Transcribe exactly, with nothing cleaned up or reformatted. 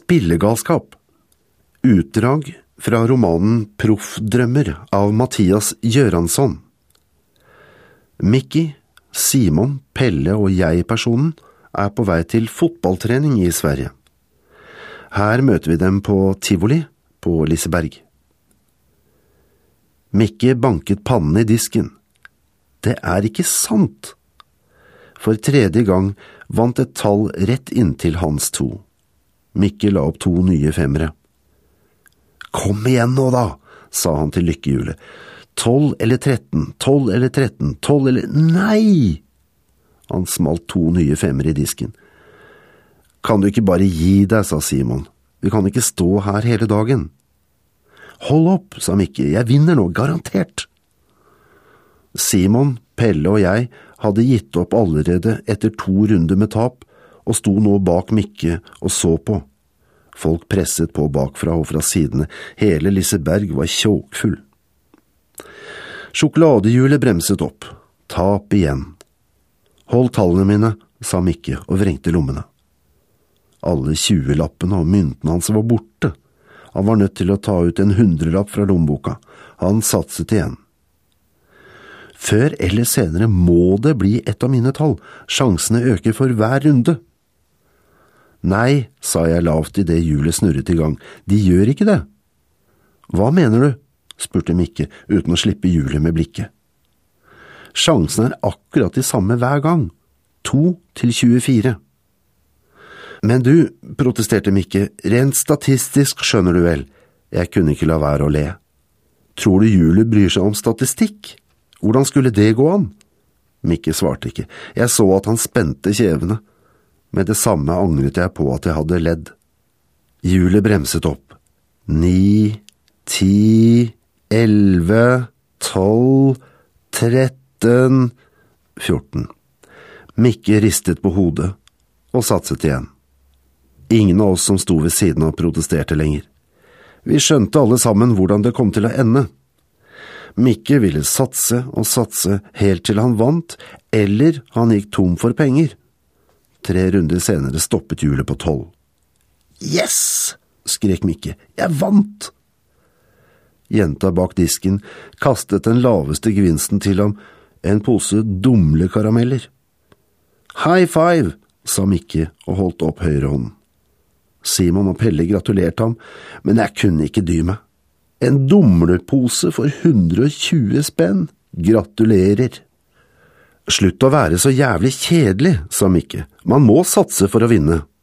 spillegalskap. Utdrag fra romanen Proffdrømmer av Mathias Göransson. Mickey, Simon, Pelle og jeg-personen er på vei til fotballtrening i Sverige. Her møter vi dem på Tivoli på Liseberg. Mickey banket pannen i disken. Det er ikke sant! For tredje gang vant et tall rett inntil hans to. Mickey la opp to nye femmere. Kom igjen nå da, sa han til lykkehjulet. Tolv eller tretten, tolv eller tretten, tolv eller… Nei! Han smalt to nye femmere i disken. Kan du ikke bare gi deg, sa Simon. Vi kan ikke stå her hele dagen. Hold opp, sa Mickey. Jeg vinner nå, garantert. Simon, Pelle og jeg hadde gitt opp allerede etter to runder med tap, og sto nå bak Mickey og så på. Folk presset på bakfra og fra sidene. Hele Liseberg var tjåkfull. Sjokoladehjulet bremset opp. Tap igjen. Hold tallene mine, sa Mickey og vrengte lommene. Alle tjue-lappene og myntene hans var borte. Han var nødt til å ta ut en hundrelapp fra lommeboka. Han satset igjen. Før eller senere må det bli et av mine tall. Sjansene øker for hver runde. Nei, sa jeg lavt i det hjulet snurret i gang. De gjør ikke det. Hva mener du? Spurte Mickey uten å slippe hjulet med blikket. Sjansen er akkurat de samme hver gang. To til tjuefire. Men du, protesterte Mickey, rent statistisk skjønner du vel. Jeg kunne ikke la være å le. Tror du hjulet bryr seg om statistikk? Hvordan skulle det gå an? Mickey svarte ikke. Jeg så at han spente kjevene. Med det samme angret jeg på at jeg hadde ledd. Hjulet bremset opp. Ni, ti, elleve, tolv, tretten, fjorten. Mickey ristet på hodet og satset igjen. Ingen av oss som sto ved siden av protesterte lenger. Vi skjønte alle sammen hvordan det kom til å ende. Mickey ville satse og satse helt til han vant, eller han gikk tom for penger. Tre runder senere stoppet hjulet på tolv. Yes! Skrek Mickey. Jeg vant! Jenta bak disken kastet den laveste gevinsten til ham, en pose dumlekarameller. High five, sa Mickey og holdt opp høyre hånden. Simon og Pelle gratulerte ham, men jeg kunne ikke dy meg. En dumlepose for hundre og tjue spenn. Gratulerer. Slutt å være så jævlig kjedelig, sa Mickey. Man må satse for å vinne.